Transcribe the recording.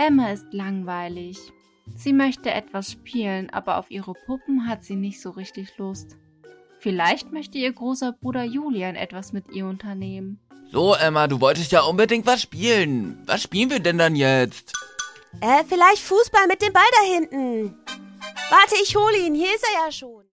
Emma ist langweilig. Sie möchte etwas spielen, aber auf ihre Puppen hat sie nicht so richtig Lust. Vielleicht möchte ihr großer Bruder Julian etwas mit ihr unternehmen. So, Emma, du wolltest ja unbedingt was spielen. Was spielen wir denn dann jetzt? Vielleicht Fußball mit dem Ball da hinten. Warte, ich hole ihn. Hier ist er ja schon.